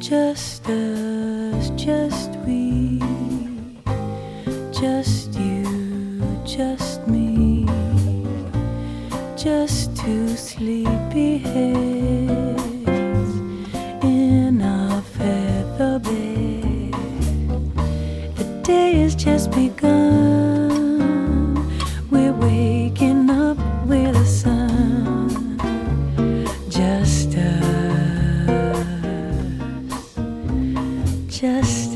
Just us, just we, just you, just me, just two sleepy heads in our feather bed. The day has just begun. We're waking up with the sun. Just just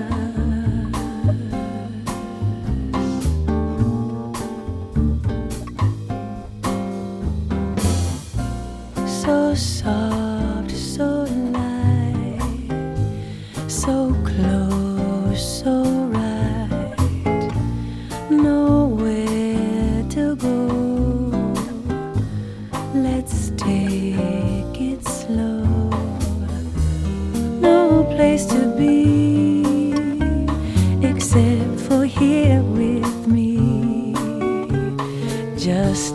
so soft, so light, so close, so right, nowhere to go. Let's take it slow. No place to be except for here with me. Just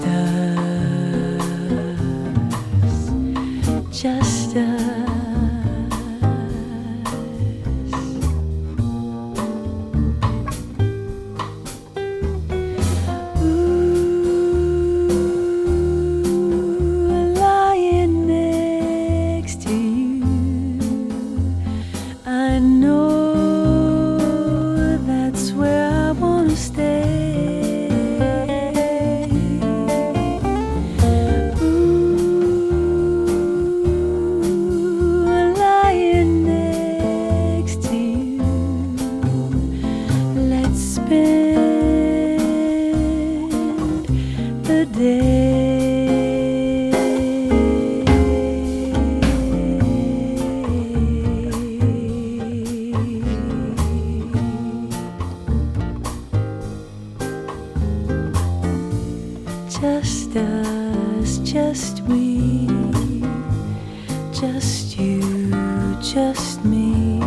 us, just us. Ooh, lying next to you, I know that's where I wanna stay. Ooh, lying next to you, let's spend the day. Just us, just we, just you, just me,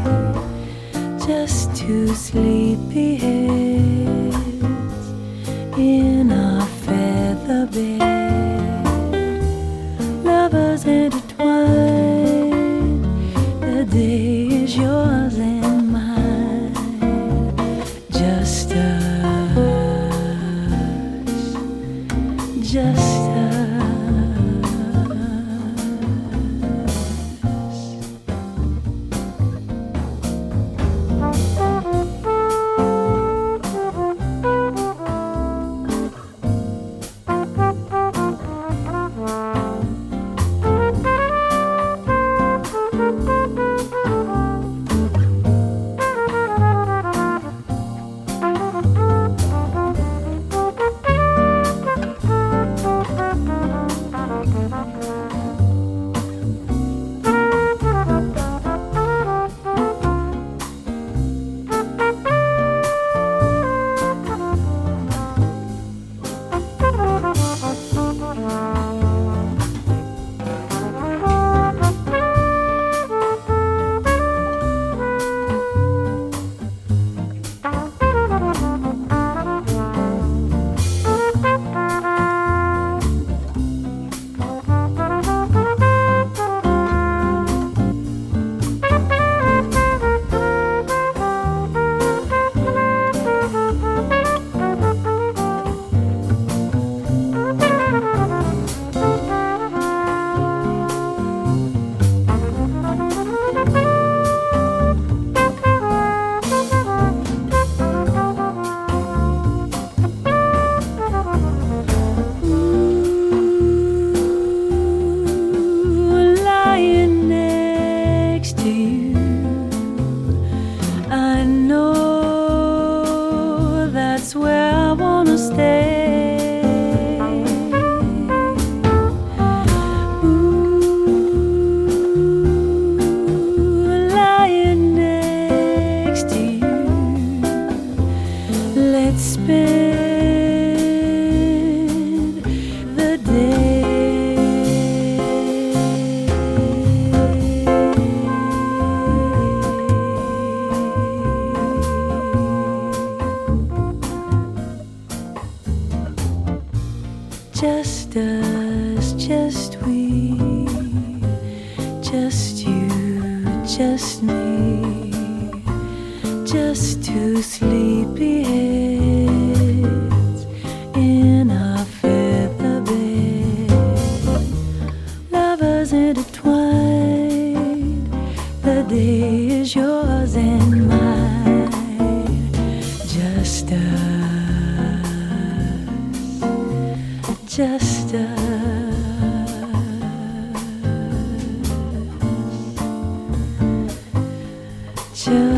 just two sleepy heads in our feather bed. Lovers intertwined, the day is yours and mine. Just just us. Just us, just we, just you, just me, just two sleepy heads in a feather bed, lovers intertwined. The day is yours and mine, just us, just us. Just